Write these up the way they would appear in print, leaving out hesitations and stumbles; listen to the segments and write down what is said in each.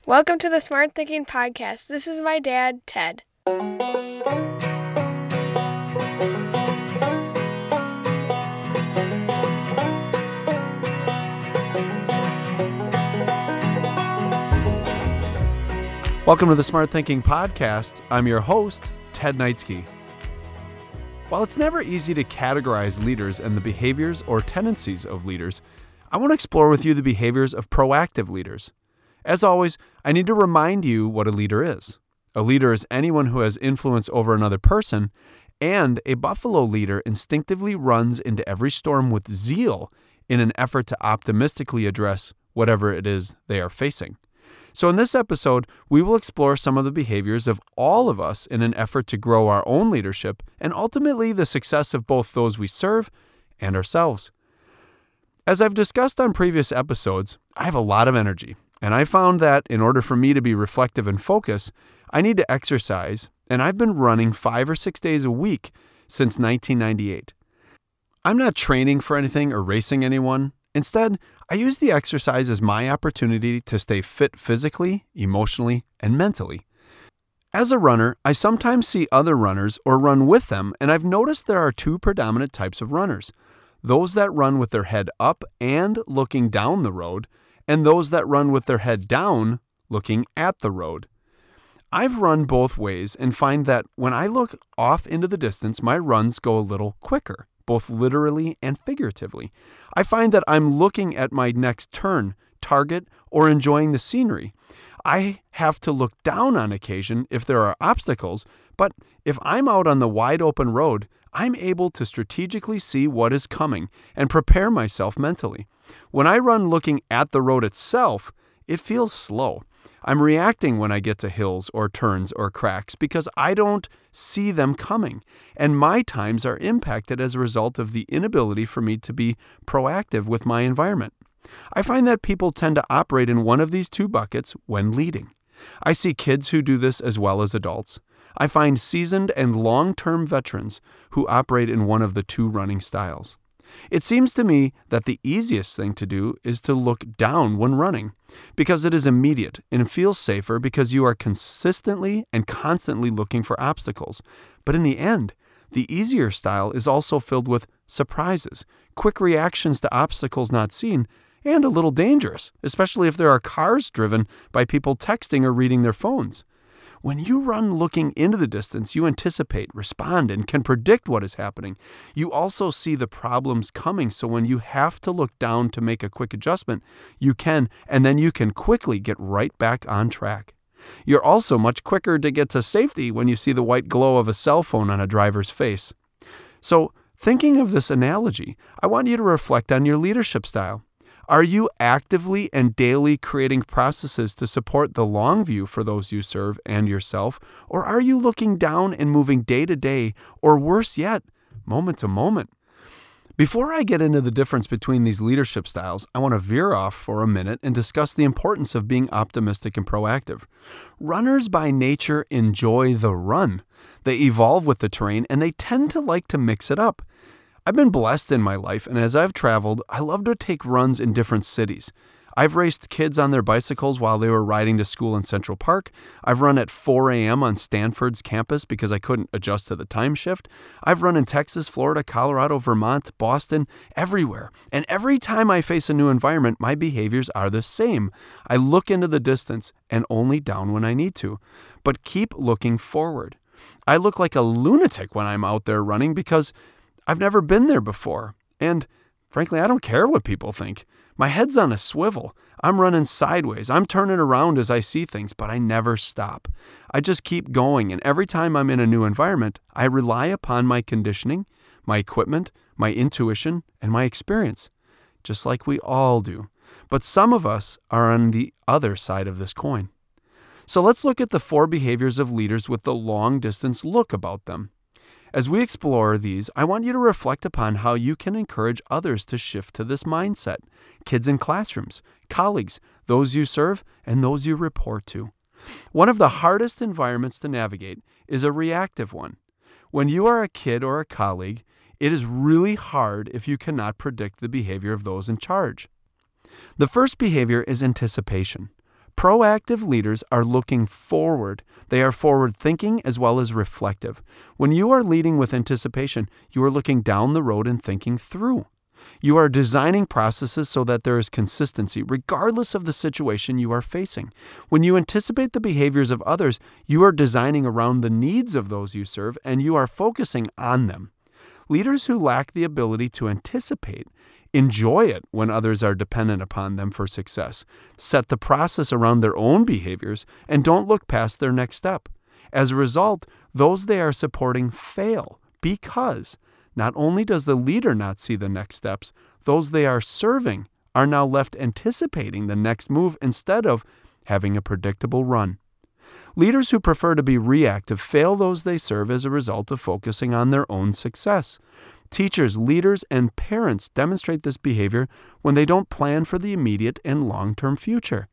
Welcome to the Smart Thinking Podcast. This is my dad, Ted. Welcome to the Smart Thinking Podcast. I'm your host, Ted Knightsky. While it's never easy to categorize leaders and the behaviors or tendencies of leaders, I want to explore with you the behaviors of proactive leaders. As always, I need to remind you what a leader is. A leader is anyone who has influence over another person, and a buffalo leader instinctively runs into every storm with zeal in an effort to optimistically address whatever it is they are facing. So in this episode, we will explore some of the behaviors of all of us in an effort to grow our own leadership and ultimately the success of both those we serve and ourselves. As I've discussed on previous episodes, I have a lot of energy. And I found that in order for me to be reflective and focused, I need to exercise, and I've been running 5 or 6 days a week since 1998. I'm not training for anything or racing anyone. Instead, I use the exercise as my opportunity to stay fit physically, emotionally, and mentally. As a runner, I sometimes see other runners or run with them, and I've noticed there are two predominant types of runners: those that run with their head up and looking down the road, and those that run with their head down, looking at the road. I've run both ways and find that when I look off into the distance, my runs go a little quicker, both literally and figuratively. I find that I'm looking at my next turn, target, or enjoying the scenery. I have to look down on occasion if there are obstacles, but if I'm out on the wide open road, I'm able to strategically see what is coming and prepare myself mentally. When I run looking at the road itself, it feels slow. I'm reacting when I get to hills or turns or cracks because I don't see them coming, and my times are impacted as a result of the inability for me to be proactive with my environment. I find that people tend to operate in one of these two buckets when leading. I see kids who do this as well as adults. I find seasoned and long-term veterans who operate in one of the two running styles. It seems to me that the easiest thing to do is to look down when running, because it is immediate and feels safer because you are consistently and constantly looking for obstacles. But in the end, the easier style is also filled with surprises, quick reactions to obstacles not seen, and a little dangerous, especially if there are cars driven by people texting or reading their phones. When you run looking into the distance, you anticipate, respond, and can predict what is happening. You also see the problems coming, so when you have to look down to make a quick adjustment, you can, and then you can quickly get right back on track. You're also much quicker to get to safety when you see the white glow of a cell phone on a driver's face. So, thinking of this analogy, I want you to reflect on your leadership style. Are you actively and daily creating processes to support the long view for those you serve and yourself? Or are you looking down and moving day to day, or worse yet, moment to moment? Before I get into the difference between these leadership styles, I want to veer off for a minute and discuss the importance of being optimistic and proactive. Runners by nature enjoy the run. They evolve with the terrain, and they tend to like to mix it up. I've been blessed in my life, and as I've traveled, I love to take runs in different cities. I've raced kids on their bicycles while they were riding to school in Central Park. I've run at 4 a.m. on Stanford's campus because I couldn't adjust to the time shift. I've run in Texas, Florida, Colorado, Vermont, Boston, everywhere. And every time I face a new environment, my behaviors are the same. I look into the distance and only down when I need to, but keep looking forward. I look like a lunatic when I'm out there running because I've never been there before, and frankly, I don't care what people think. My head's on a swivel. I'm running sideways. I'm turning around as I see things, but I never stop. I just keep going, and every time I'm in a new environment, I rely upon my conditioning, my equipment, my intuition, and my experience, just like we all do. But some of us are on the other side of this coin. So let's look at the 4 behaviors of leaders with the long-distance look about them. As we explore these, I want you to reflect upon how you can encourage others to shift to this mindset. Kids in classrooms, colleagues, those you serve, and those you report to. One of the hardest environments to navigate is a reactive one. When you are a kid or a colleague, it is really hard if you cannot predict the behavior of those in charge. The first behavior is anticipation. Proactive leaders are looking forward. They are forward-thinking as well as reflective. When you are leading with anticipation, you are looking down the road and thinking through. You are designing processes so that there is consistency, regardless of the situation you are facing. When you anticipate the behaviors of others, you are designing around the needs of those you serve, and you are focusing on them. Leaders who lack the ability to anticipate enjoy it when others are dependent upon them for success, set the process around their own behaviors, and don't look past their next step. As a result, those they are supporting fail because not only does the leader not see the next steps, those they are serving are now left anticipating the next move instead of having a predictable run. Leaders who prefer to be reactive fail those they serve as a result of focusing on their own success. Teachers, leaders, and parents demonstrate this behavior when they don't plan for the immediate and long-term future.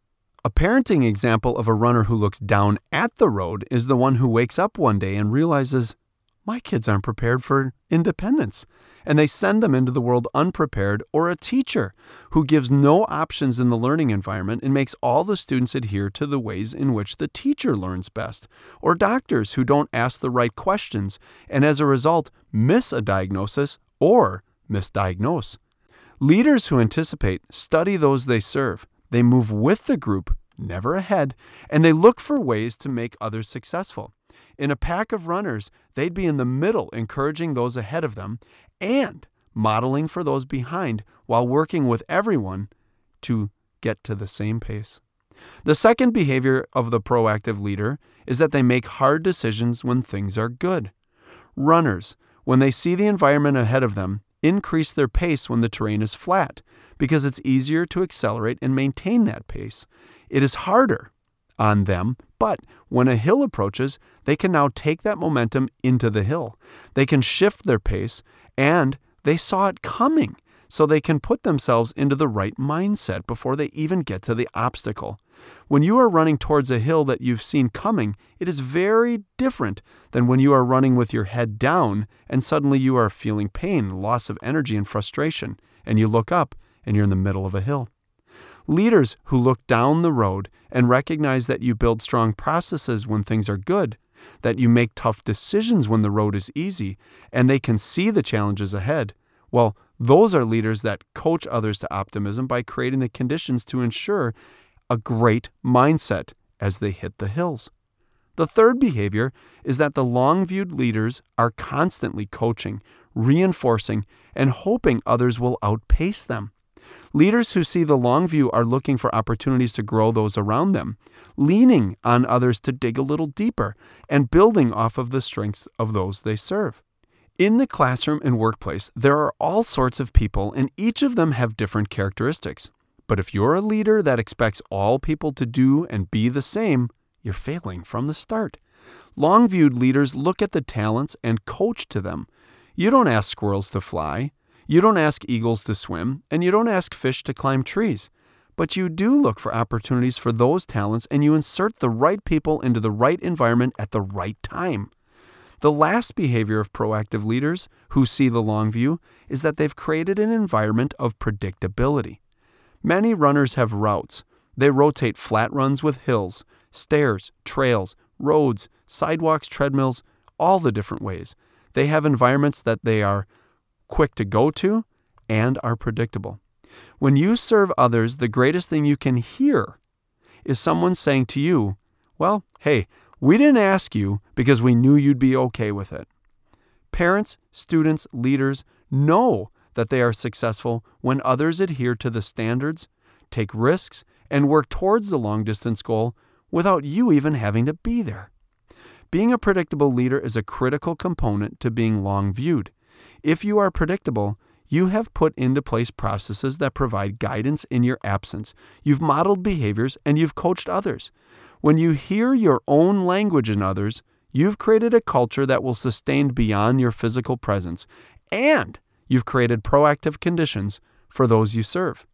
A parenting example of a runner who looks down at the road is the one who wakes up one day and realizes, my kids aren't prepared for independence, and they send them into the world unprepared, or a teacher who gives no options in the learning environment and makes all the students adhere to the ways in which the teacher learns best, or doctors who don't ask the right questions and as a result miss a diagnosis or misdiagnose. Leaders who anticipate study those they serve. They move with the group, never ahead, and they look for ways to make others successful. In a pack of runners, they'd be in the middle, encouraging those ahead of them and modeling for those behind while working with everyone to get to the same pace. The second behavior of the proactive leader is that they make hard decisions when things are good. Runners, when they see the environment ahead of them, increase their pace when the terrain is flat because it's easier to accelerate and maintain that pace. It is harder on them, but when a hill approaches, they can now take that momentum into the hill. They can shift their pace, and they saw it coming, so they can put themselves into the right mindset before they even get to the obstacle. When you are running towards a hill that you've seen coming, it is very different than when you are running with your head down and suddenly you are feeling pain, loss of energy, and frustration, and you look up and you're in the middle of a hill. Leaders who look down the road and recognize that you build strong processes when things are good, that you make tough decisions when the road is easy, and they can see the challenges ahead, well, those are leaders that coach others to optimism by creating the conditions to ensure a great mindset as they hit the hills. The third behavior is that the long-viewed leaders are constantly coaching, reinforcing, and hoping others will outpace them. Leaders who see the long view are looking for opportunities to grow those around them, leaning on others to dig a little deeper, and building off of the strengths of those they serve. In the classroom and workplace, there are all sorts of people, and each of them have different characteristics. But if you're a leader that expects all people to do and be the same, you're failing from the start. Long-viewed leaders look at the talents and coach to them. You don't ask squirrels to fly. You don't ask eagles to swim, and you don't ask fish to climb trees. But you do look for opportunities for those talents, and you insert the right people into the right environment at the right time. The last behavior of proactive leaders who see the long view is that they've created an environment of predictability. Many runners have routes. They rotate flat runs with hills, stairs, trails, roads, sidewalks, treadmills, all the different ways. They have environments that they are quick to go to and are predictable. When you serve others, the greatest thing you can hear is someone saying to you, well, hey, we didn't ask you because we knew you'd be okay with it. Parents, students, leaders know that they are successful when others adhere to the standards, take risks, and work towards the long-distance goal without you even having to be there. Being a predictable leader is a critical component to being long-viewed. If you are predictable, you have put into place processes that provide guidance in your absence. You've modeled behaviors and you've coached others. When you hear your own language in others, you've created a culture that will sustain beyond your physical presence, and you've created proactive conditions for those you serve.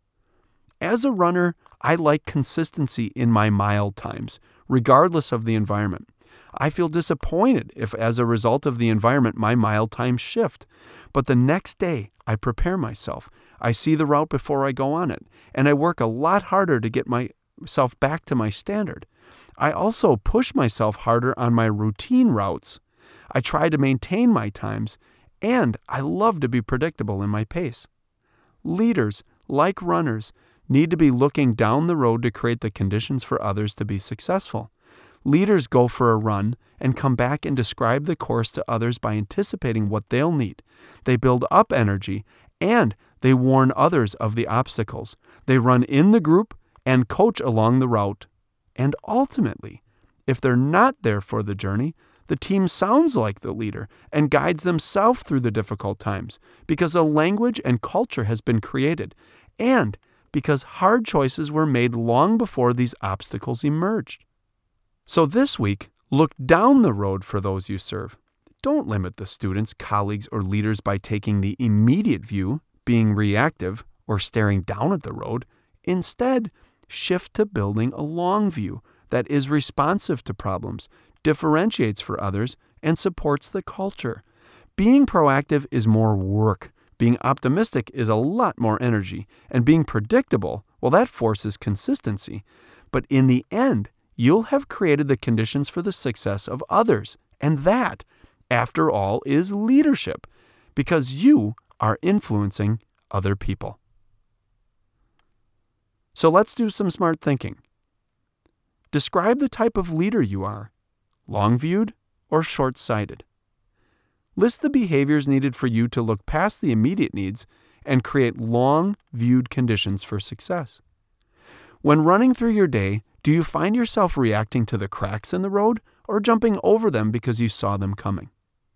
As a runner, I like consistency in my mile times, regardless of the environment. I feel disappointed if, as a result of the environment, my mile times shift. But the next day, I prepare myself. I see the route before I go on it, and I work a lot harder to get my myself back to my standard. I also push myself harder on my routine routes. I try to maintain my times, and I love to be predictable in my pace. Leaders, like runners, need to be looking down the road to create the conditions for others to be successful. Leaders go for a run and come back and describe the course to others by anticipating what they'll need. They build up energy, and they warn others of the obstacles. They run in the group and coach along the route. And ultimately, if they're not there for the journey, the team sounds like the leader and guides themselves through the difficult times because a language and culture has been created, and because hard choices were made long before these obstacles emerged. So this week, look down the road for those you serve. Don't limit the students, colleagues, or leaders by taking the immediate view, being reactive, or staring down at the road. Instead, shift to building a long view that is responsive to problems, differentiates for others, and supports the culture. Being proactive is more work. Being optimistic is a lot more energy. And being predictable, well, that forces consistency. But in the end, you'll have created the conditions for the success of others. And that, after all, is leadership, because you are influencing other people. So let's do some smart thinking. Describe the type of leader you are, long-viewed or short-sighted. List the behaviors needed for you to look past the immediate needs and create long-viewed conditions for success. When running through your day, do you find yourself reacting to the cracks in the road or jumping over them because you saw them coming?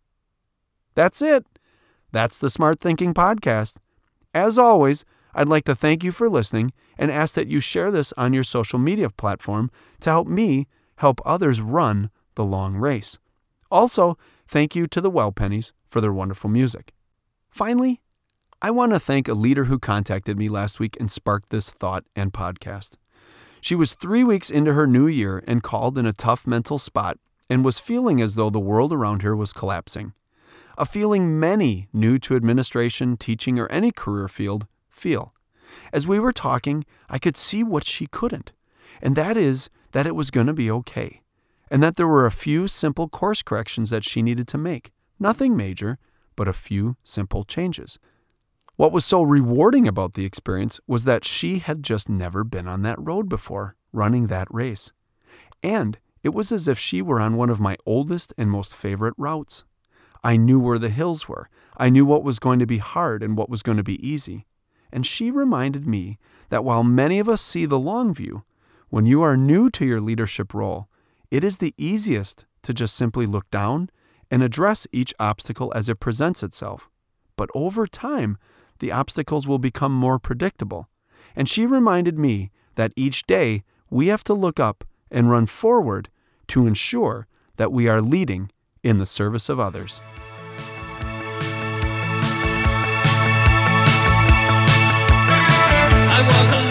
That's it. That's the Smart Thinking Podcast. As always, I'd like to thank you for listening and ask that you share this on your social media platform to help me help others run the long race. Also, thank you to the Well Pennies for their wonderful music. Finally, I want to thank a leader who contacted me last week and sparked this thought and podcast. She was 3 weeks into her new year and called in a tough mental spot and was feeling as though the world around her was collapsing. A feeling many new to administration, teaching, or any career field feel. As we were talking, I could see what she couldn't, and that is that it was going to be okay, and that there were a few simple course corrections that she needed to make. Nothing major, but a few simple changes. What was so rewarding about the experience was that she had just never been on that road before, running that race. And it was as if she were on one of my oldest and most favorite routes. I knew where the hills were. I knew what was going to be hard and what was going to be easy. And she reminded me that while many of us see the long view, when you are new to your leadership role, it is the easiest to just simply look down and address each obstacle as it presents itself. But over time, the obstacles will become more predictable. And she reminded me that each day we have to look up and run forward to ensure that we are leading in the service of others. I walk